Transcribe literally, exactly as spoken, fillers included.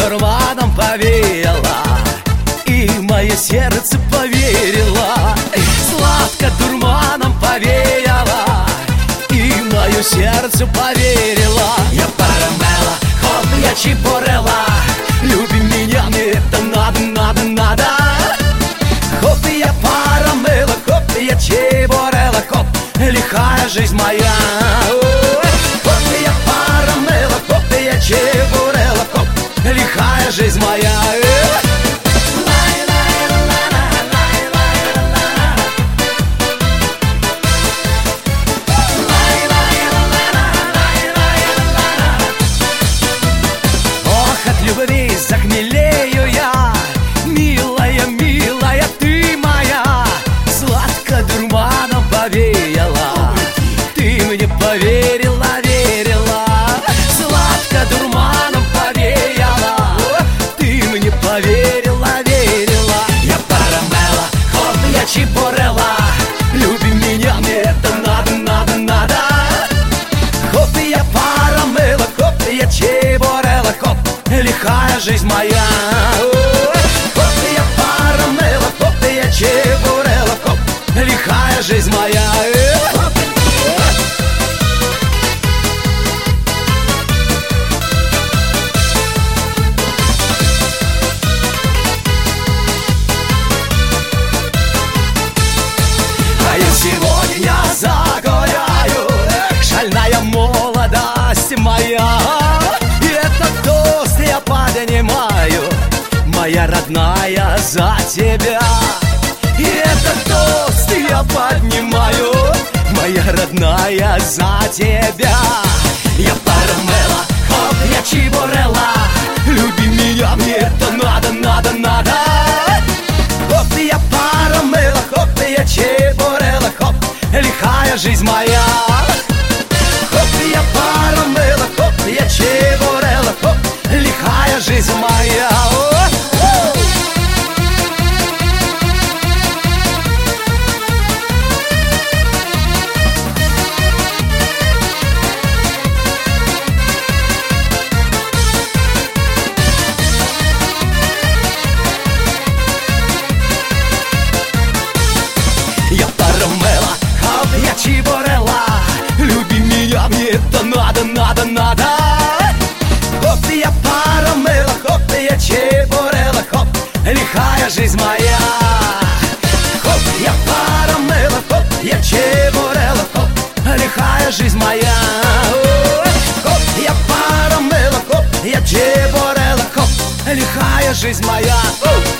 дурманом повеяло, и мое сердце поверило. Сладко дурманом повеяло, и мое сердце поверило. Я парамела, хоп, я чебурела, люби меня, мне это надо, надо, надо. Хоп, я парамела, хоп, я чебурела, хоп, лихая жизнь моя. Хоп, я парамела, хоп, я чебурела, хоп, лихая жизнь моя. Захмелею я, милая, милая, ты моя. Сладко дурманом повеяла, ты мне поверила, верила. Сладко дурманом повеяла, ты мне поверила, верила. Я парамела, хоп, я чебурела, люби меня, мне это надо, надо, надо. Хоп, я парамела, хоп, я чебурела, хоп, лихая жизнь моя. Хоп, я парамела, хоп, я чебурела, хоп, лихая жизнь моя. А я сегодня загоряю, шальная молодость моя. Я поднимаю, моя родная, за тебя. И этот тост я поднимаю, моя родная, за тебя. Я парамела, хоп, я чебурела, люби меня, мне это надо, надо, надо. Хоп, я парамела, хоп, я чебурела, хоп, лихая жизнь моя. Хоп, я парамела, хоп, я чебурела, хоп, лихая жизнь моя. Я парамела, хоп, я чебурела, люби меня, мне это надо, надо, надо. Хоп, я парамела, хоп, я чебурела, хоп, лихая жизнь моя. Хоп, я парамела, хоп, я чебурела, хоп, лихая жизнь моя. Хоп, я парамела, хоп, я чебурела, хоп, лихая жизнь моя.